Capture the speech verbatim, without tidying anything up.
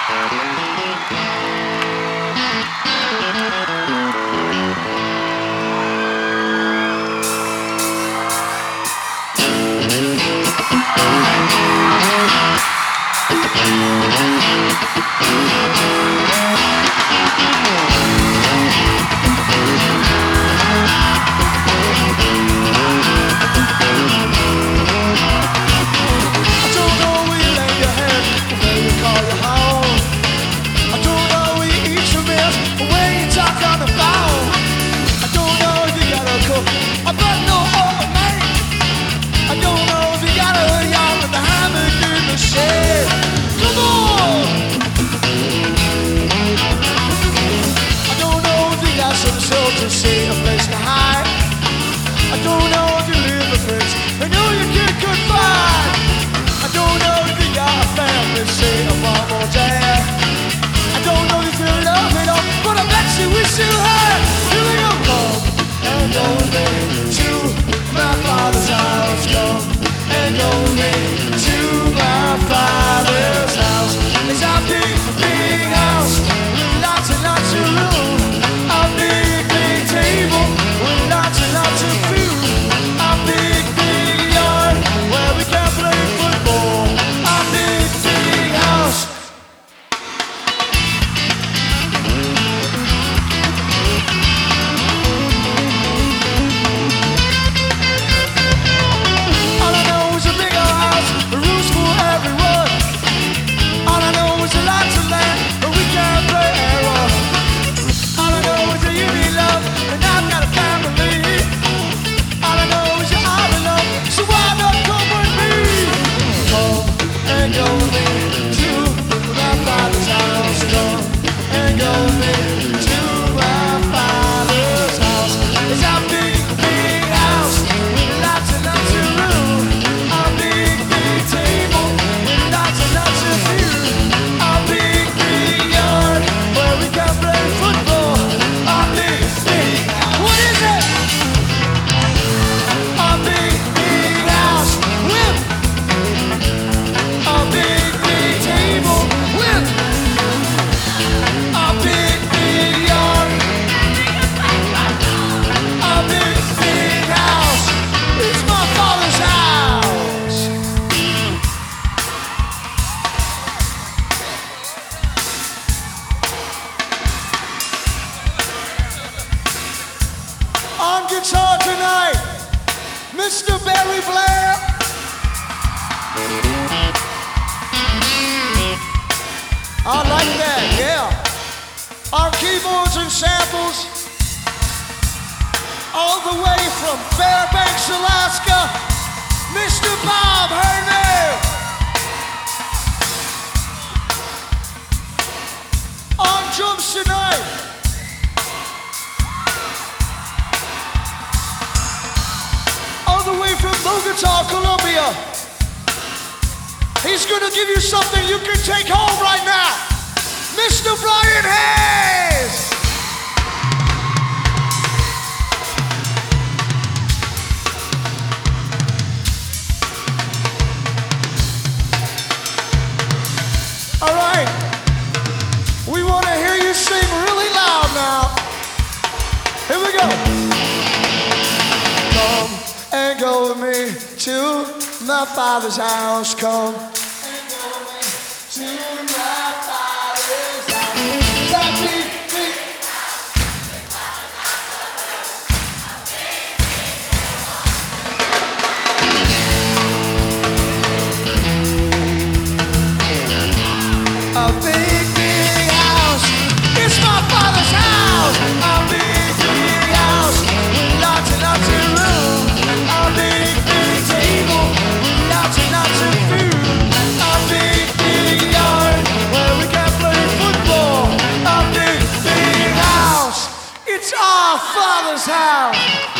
guitar tonight, Mister Barry Blair. I like that, yeah. On keyboards and samples, all the way from Fairbanks, Alaska, Mister Bob Hernay. On drums tonight, all the way from Bogota, Colombia. He's gonna give you something you can take home right now, Mister Brian Hayes. All right, we want to hear you sing really loud now. Here we go. Come and go with me to my father's house. Come and go with me to my father's house. That beat, beat. A big, big house. It's my father's house. A big, big house. Lots and lots of room. A big, big table. Lots and lots of food. A big, big yard where we can play football. A big, big house. It's our father's house.